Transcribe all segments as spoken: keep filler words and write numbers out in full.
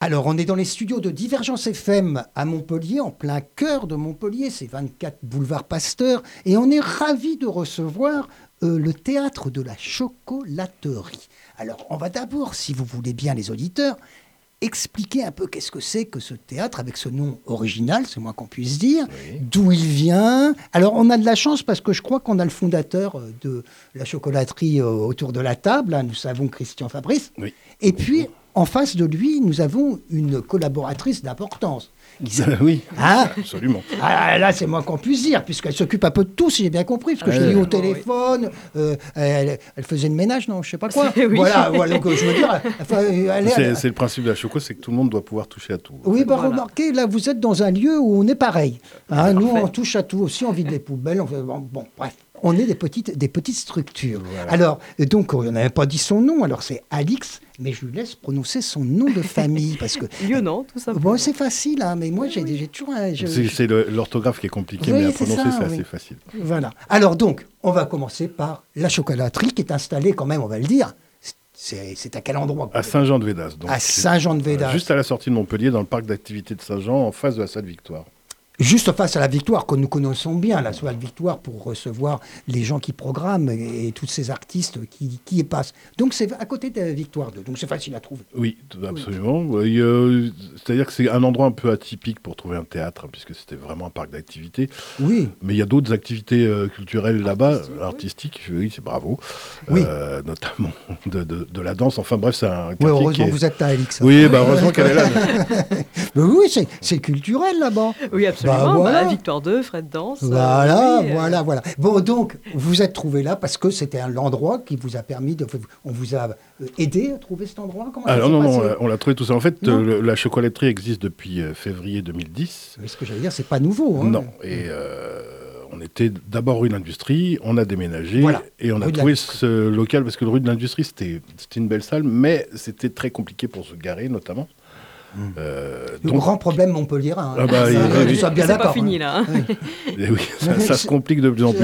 Alors, on est dans les studios de Divergence F M à Montpellier, en plein cœur de Montpellier, c'est vingt-quatre boulevard Pasteur, et on est ravis de recevoir euh, le théâtre de la chocolaterie. Alors, on va d'abord, si vous voulez bien les auditeurs, expliquer un peu qu'est-ce que c'est que ce théâtre, avec ce nom original, c'est moins qu'on puisse dire, oui. D'où il vient. Alors, on a de la chance parce que je crois qu'on a le fondateur de la chocolaterie euh, autour de la table, hein, nous savons Christian Fabrice, oui. Et puis... En face de lui, nous avons une collaboratrice d'importance. Euh, oui, hein absolument. Ah, là, c'est moins qu'on puisse dire, puisqu'elle s'occupe un peu de tout, si j'ai bien compris, parce que euh, je l'ai eu au téléphone, oui. euh, elle, elle faisait le ménage, non, je ne sais pas quoi. Oui. Voilà, voilà, donc je veux dire... Elle, elle, c'est, elle, c'est le principe de la choco, c'est que tout le monde doit pouvoir toucher à tout. Oui, bah, voilà. Remarquez, là, vous êtes dans un lieu où on est pareil. Hein, nous, on touche à tout aussi, on vide les poubelles, on fait... Bon, bon bref. On est des petites, des petites structures. Voilà. Alors, donc, on n'avait pas dit son nom, alors c'est Alix, mais je lui laisse prononcer son nom de famille. Parce que Lionant, tout simplement. Bon, c'est facile, hein, mais moi, j'ai, oui. j'ai toujours... Un, je, c'est, c'est le, l'orthographe qui est compliqué, oui, mais à prononcer, c'est, ça, c'est oui. assez facile. Voilà. Alors, donc, on va commencer par la chocolaterie qui est installée, quand même, on va le dire. C'est, c'est à quel endroit? À Saint-Jean-de-Védas. Donc à Saint-Jean-de-Védas. Euh, juste à la sortie de Montpellier, dans le parc d'activités de Saint-Jean, en face de la salle Victoire. Juste face à la Victoire, que nous connaissons bien, la salle Victoire, pour recevoir les gens qui programment et, et tous ces artistes qui, qui y passent. Donc c'est à côté de la Victoire deux, donc c'est facile à trouver. Oui, absolument. Oui. Euh, c'est-à-dire que c'est un endroit un peu atypique pour trouver un théâtre, puisque c'était vraiment un parc d'activités. Oui. Mais il y a d'autres activités euh, culturelles là-bas, Artistique, artistiques, oui, oui c'est bravo. Oui. Euh, notamment de, de, de la danse. Enfin bref, c'est un quartier oui, heureusement qui est... que vous êtes là, Alix. Oui, bah, heureusement qu'elle est là. Mais oui, c'est, c'est culturel là-bas. Oui, absolument. Bah, voilà. bah, Victoire deux, Fred Danse. Voilà, euh, oui, voilà, euh... voilà. Bon, donc, vous êtes trouvé là parce que c'était l'endroit qui vous a permis de... On vous a aidé à trouver cet endroit? Comment Alors non, non, on l'a trouvé tout ça. En fait, euh, la chocolaterie existe depuis euh, février deux mille dix. Mais ce que j'allais dire, c'est pas nouveau. Hein. Non, et... Euh... On était d'abord rue de l'Industrie, on a déménagé voilà. et on a rue trouvé ce local parce que le rue de l'Industrie, c'était, c'était une belle salle, mais c'était très compliqué pour se garer notamment. Mmh. Euh, le donc, grand problème Montpellier. Hein. Ah bah, ça, et, oui, et, bien c'est pas fini là. Hein. Et oui, ça, ça se complique de plus en plus.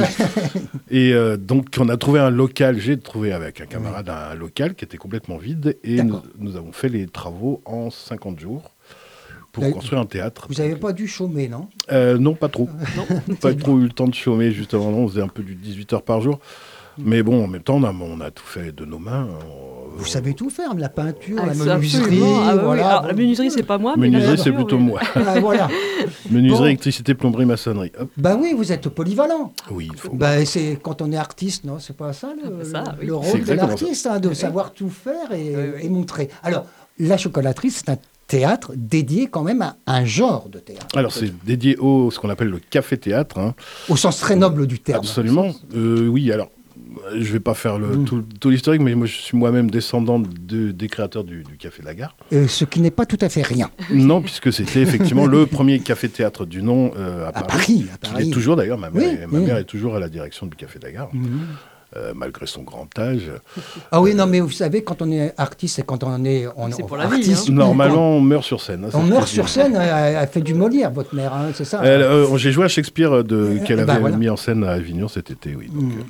Et euh, donc on a trouvé un local, j'ai trouvé avec un camarade un local qui était complètement vide et nous, nous avons fait les travaux en cinquante jours. Pour Vous construire un théâtre. Vous n'avez pas dû chômer, non? euh, Non, pas trop. non. Pas trop eu le temps de chômer, justement. On faisait un peu du dix-huit heures par jour. Mais bon, en même temps, on a, on a tout fait de nos mains. On, Vous on... savez tout faire, la peinture, ah, la menuiserie. Ah, bah, voilà. oui. Alors, la menuiserie, c'est pas moi. Mais menuiserie, la c'est plutôt oui. moi. Ah, voilà. Menuiserie, bon. électricité, plomberie, maçonnerie. Hop. Bah oui, vous êtes polyvalent. Oui, il faut. Bah, c'est quand on est artiste, non? C'est pas ça le, ça, le, oui. le rôle de l'artiste, hein, de oui. savoir tout faire et, oui, oui. et montrer. Alors, la chocolaterie, c'est un théâtre dédié quand même à un genre de théâtre. Alors c'est dédié au ce qu'on appelle le café-théâtre. Hein. Au sens très noble du terme. Absolument. Euh, oui, alors je ne vais pas faire le, mmh. tout, tout l'historique, mais moi je suis moi-même descendant de, des créateurs du, du Café de la Gare. Euh, ce qui n'est pas tout à fait rien. Non, puisque c'était effectivement le premier café-théâtre du nom euh, à, à Paris. Paris. À Paris. Il est toujours d'ailleurs, ma, mère, oui, ma oui. mère est toujours à la direction du Café de la Gare. Mmh. Euh, malgré son grand âge. Ah oui, euh, non, mais vous savez, quand on est artiste et quand on est, on, c'est on, pour la artiste, vie. Hein. Normalement, on meurt sur scène. Hein, on meurt sur scène. Elle, elle fait du Molière, votre mère, hein, c'est ça. Elle, euh, j'ai joué à Shakespeare de, euh, qu'elle avait bah, voilà. mis en scène à Avignon cet été, oui. Donc, mmh.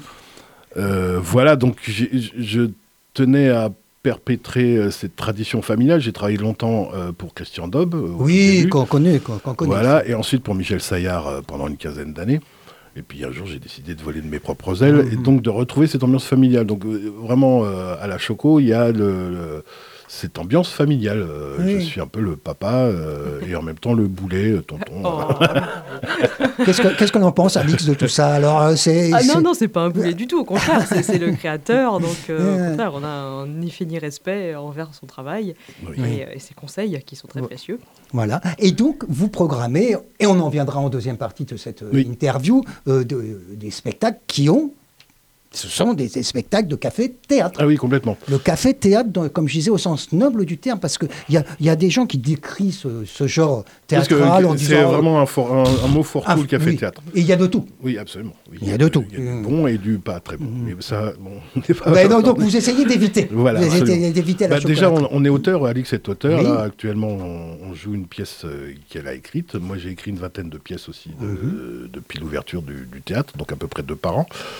euh, voilà, donc j'ai, je tenais à perpétrer euh, cette tradition familiale. J'ai travaillé longtemps euh, pour Christian Daube. Euh, oui, qu'on connaît, qu'on, qu'on connaît. Voilà, et ensuite pour Michel Saillard euh, pendant une quinzaine d'années. Et puis un jour, j'ai décidé de voler de mes propres ailes mmh. et donc de retrouver cette ambiance familiale. Donc euh, vraiment, euh, à la Choco, il y a le, le, cette ambiance familiale. Euh, oui. Je suis un peu le papa euh, et en même temps le boulet, le tonton. Oh. qu'est-ce, que, qu'est-ce qu'on en pense, Alix, de tout ça? Alors, c'est, ah c'est... non, non, c'est pas un boulet du tout. Au contraire, c'est, c'est le créateur. Donc, euh, au contraire, on a un ni fait ni respect envers son travail oui. et, et ses conseils qui sont très oui. précieux. Voilà. Et donc, vous programmez, et on en viendra en deuxième partie de cette oui. interview, euh, de, des spectacles qui ont... Ce sont des, des spectacles de café-théâtre. Ah oui, complètement. Le café-théâtre, dans, comme je disais, au sens noble du terme, parce qu'il y a, y a des gens qui décrivent ce, ce genre théâtral parce que, en disant... C'est vraiment un, for, un, un mot fort cool, café-théâtre. Oui. Et il y a de tout. Oui, absolument. Oui, il y a de tout. Il y a du bon et du pas très bon. Mmh. Mais ça, bon, on n'est pas... Ben non, donc vous essayez d'éviter. Voilà, vous essayez d'éviter la bah, déjà, on, on est auteur, Alix est auteur. Oui. Là, actuellement, on, on joue une pièce euh, qu'elle a écrite. Moi, j'ai écrit une vingtaine de pièces aussi de, mmh. euh, depuis l'ouverture du, du théâtre, donc à peu près deux par an.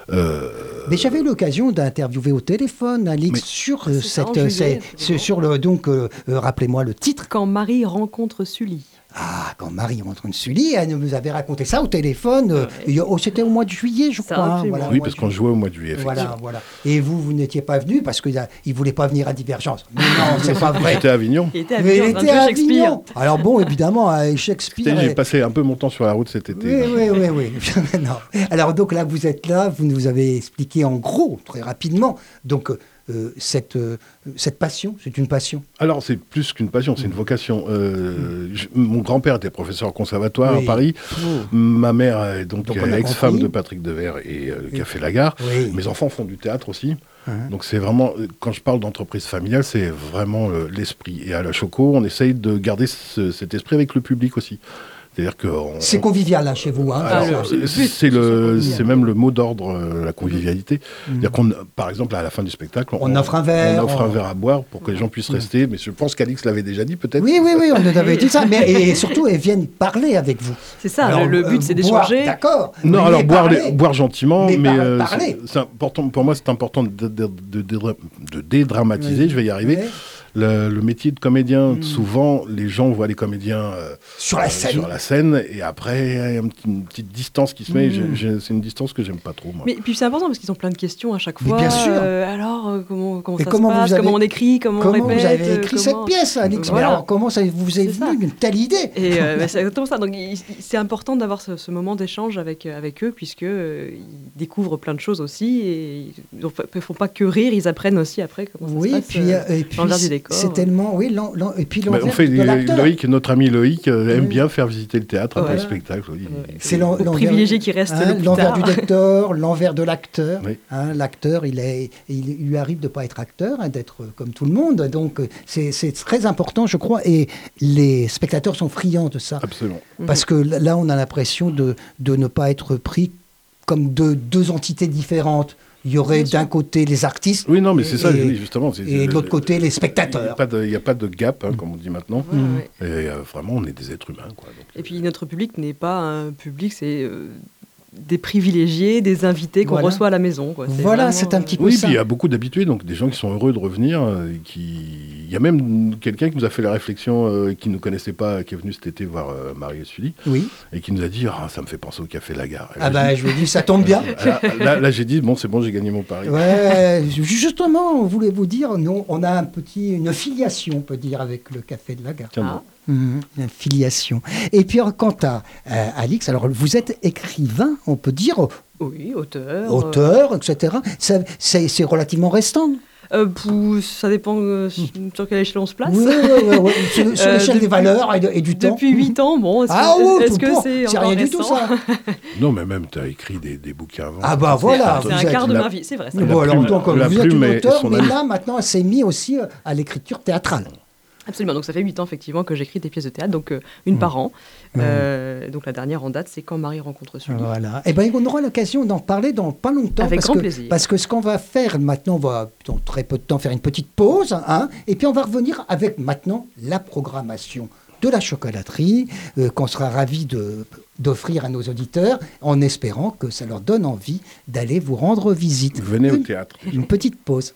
Euh, Mais j'avais eu l'occasion d'interviewer au téléphone Alix Mais... sur c'est cette, ça, en juillet, c'est, sur le donc euh, euh, rappelez-moi le titre. Quand Marie rencontre Sully. Ah, quand Marie rentre de Sully, elle nous avait raconté ça au téléphone. Ouais. Euh, oh, c'était au mois de juillet, je ça, crois. Hein, voilà, oui, parce qu'on jouait au mois de juillet. Voilà, voilà. Et vous, vous n'étiez pas venu parce qu'il ne voulait pas venir à Divergence. Mais non, c'est pas vrai. J'étais à Avignon. Il était à Avignon, il était à Shakespeare. Avignon. Alors bon, évidemment, Shakespeare. J'ai passé un peu mon temps sur la route cet été. Oui, oui, oui, oui. Non. Alors donc là, vous êtes là, vous nous avez expliqué en gros, très rapidement. Donc Euh, cette, euh, cette passion, c'est une passion? Alors, c'est plus qu'une passion, c'est une vocation. Euh, je, mon grand-père était professeur au conservatoire oui. à Paris. Oh. Ma mère est donc, donc ex-femme compris. de Patrick Devers et euh, le oui. Café Lagarde. Oui. Mes enfants font du théâtre aussi. Uh-huh. Donc, c'est vraiment, quand je parle d'entreprise familiale, c'est vraiment euh, l'esprit. Et à la Choco, on essaye de garder ce, cet esprit avec le public aussi. C'est-à-dire que on, c'est convivial là chez vous. Hein, alors, c'est, c'est, c'est, le, c'est même le mot d'ordre, euh, la convivialité. Mmh. C'est-à-dire qu'on, par exemple, à la fin du spectacle, on, on offre un verre, on offre on... un verre à boire pour que les gens puissent mmh. rester. Mais je pense qu'Alix l'avait déjà dit, peut-être. Oui, oui, oui, on nous avait dit ça. Mais et surtout, elles viennent parler avec vous. C'est ça. Alors, le, le but, euh, c'est d'échanger. Boire, d'accord. Non, mais alors boire, les, boire gentiment, mais, mais euh, parler. C'est, c'est important. Pour moi, c'est important de, de, de, de, de, de dédramatiser. Oui. Je vais y arriver. Oui. Le, le métier de comédien, mmh. souvent, les gens voient les comédiens euh, sur, la scène. Euh, sur la scène, et après, il y a une, une petite distance qui se met. Mmh. J'ai, j'ai, c'est une distance que j'aime pas trop, moi. Mais puis c'est important parce qu'ils ont plein de questions à chaque fois. Mais bien sûr. Euh, alors, euh, comment, comment ça comment se passe, avez, comment on écrit, comment, comment on répète. Comment vous avez écrit comment... cette pièce, Alix? Voilà. Mais alors, comment ça vous est, est venu une telle idée? Et euh, bah, c'est exactement ça. Donc, il, c'est important d'avoir ce, ce moment d'échange avec, avec eux, puisqu'ils euh, découvrent plein de choses aussi, et ils ne font pas que rire, ils apprennent aussi après comment ça oui, se passe. Puis, euh, et puis, l'envers du décor. C'est tellement... Oui, L'en, l'en, et puis l'envers bah, on fait, de l'acteur. Loïc, notre ami Loïc euh, aime oui. bien faire visiter le théâtre après ouais. le spectacle. Oui. Ouais. C'est l'en, l'envers, privilégié qui reste hein, le plus l'envers tard. du décor, l'envers de l'acteur. Oui. Hein, l'acteur, il, est, il lui arrive de ne pas être acteur, hein, d'être comme tout le monde. Donc c'est, c'est très important, je crois. Et les spectateurs sont friands de ça. Absolument. Parce mmh. que là, on a l'impression de, de ne pas être pris comme de deux entités différentes. Il y aurait d'un côté les artistes. Oui, non, mais c'est et, ça, oui, justement. C'est, et de l'autre côté, les spectateurs. Il n'y a, a pas de gap, hein, comme on dit maintenant. Ouais, ouais. Et euh, vraiment, on est des êtres humains. Quoi, donc, et puis, notre public n'est pas un public, c'est euh, des privilégiés, des invités qu'on voilà. reçoit à la maison. Quoi. C'est voilà, vraiment, c'est un petit peu oui, ça. Oui, puis il y a beaucoup d'habitués, donc des gens qui sont heureux de revenir. Euh, qui... Il y a même quelqu'un qui nous a fait la réflexion, euh, qui ne nous connaissait pas, qui est venu cet été voir euh, Marie et Sully, oui. et qui nous a dit ah, ça me fait penser au Café Lagarde. Ah, bah, dit, je lui ai dit ça tombe bien. Là, là, là, j'ai dit bon, c'est bon, j'ai gagné mon pari. Ouais, justement, on voulait vous dire, nous, on a un petit, une filiation, on peut dire, avec le Café de Lagarde. Ah. Mmh, une filiation. Et puis, quant à euh, Alix, alors vous êtes écrivain, on peut dire. Oui, auteur. Auteur, euh... et cetera. Ça, c'est, c'est relativement restant. Euh, pour, ça dépend euh, mmh. sur quel échelon on se place. Oui, oui, oui, oui. Sur, sur euh, l'échelle depuis, des valeurs et, de, et du depuis temps. Depuis huit ans, bon, est-ce, ah, que, oui, est-ce que pour, c'est, c'est encore rien récent? du tout ça. Non, mais même tu as écrit des, des bouquins avant. Ah bah voilà. C'est, c'est un quart de ma vie, c'est vrai. Bon, alors, plume, donc, vous êtes une auteure, mais là, maintenant, elle s'est mise aussi à l'écriture théâtrale. Absolument, donc ça fait huit ans effectivement que j'écris des pièces de théâtre, donc euh, une mmh. par an. Mmh. Euh, donc la dernière en date, c'est Quand Marie rencontre Sully. Voilà. Et ben on aura l'occasion d'en parler dans pas longtemps. Avec parce grand que, plaisir. Parce que ce qu'on va faire maintenant, on va dans très peu de temps faire une petite pause, hein, et puis on va revenir avec maintenant la programmation de la chocolaterie, euh, qu'on sera ravis de, d'offrir à nos auditeurs, en espérant que ça leur donne envie d'aller vous rendre visite. Venez une, au théâtre. Une petite pause.